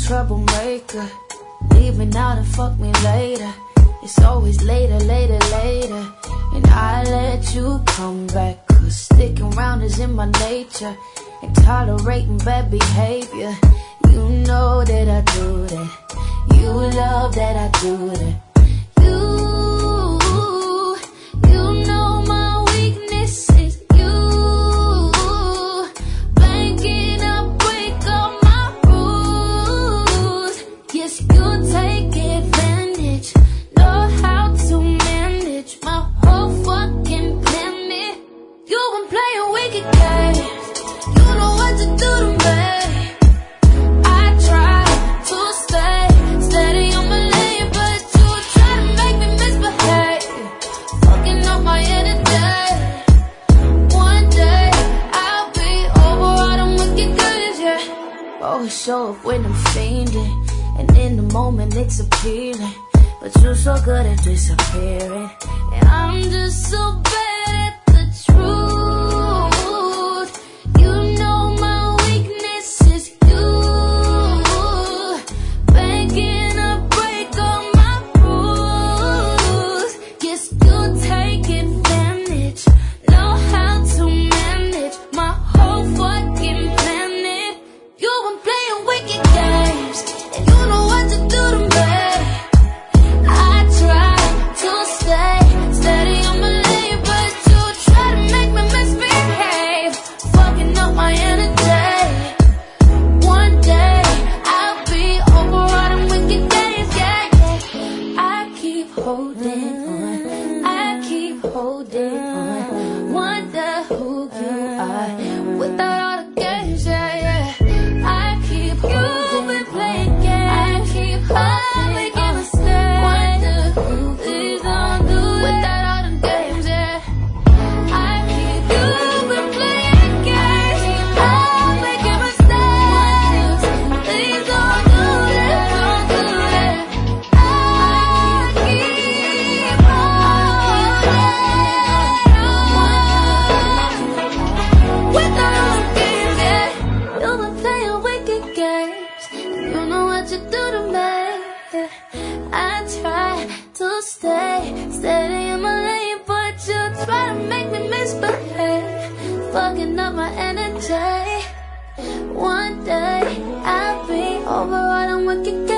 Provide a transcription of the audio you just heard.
troublemaker. Leave me now to fuck me later. It's always later, later, later. And I let you come back, cause sticking around is in my nature. And tolerating bad behavior. You know that I do that. You love that I do that. You know my weaknesses. You blanking up, break all my rules. Yes, you take advantage. Know how to manage my whole fucking planet. You been playing wicked games. You know what to do to me. I try to stay steady on my lane, but you try to make me misbehave, fucking up my energy. One day I'll be over all them wicked games, yeah. Always show up when I'm fiending, and in the moment it's appealing, but you're so good at disappearing, and I'm just so bad at the truth. You know my weaknesses. You banking up, break all my rules. Yes, you take advantage. Know how to manage my whole fucking planet. You been playing wicked games, and you know what to do to me. I try to stay steady on my lane, but you try to make me misbehave, fucking up my energy. One day I'll be over all them wicked games, yeah, yeah. I keep holding on, I keep holding on. Wonder who you are without all the games, yeah, yeah. I keep holding on, playing games. I keep holding on, stay. Wonder who please don't do it without all the games, yeah. I keep been playing games. I'm making mistakes. Please don't do that, don't do that. I keep on without all the games, yeah. You've been playing wicked games. You know what you do to me. I try to stay steady in my lane, but you try to make me misbehave, fucking up my energy. One day I'll be over all them wicked games.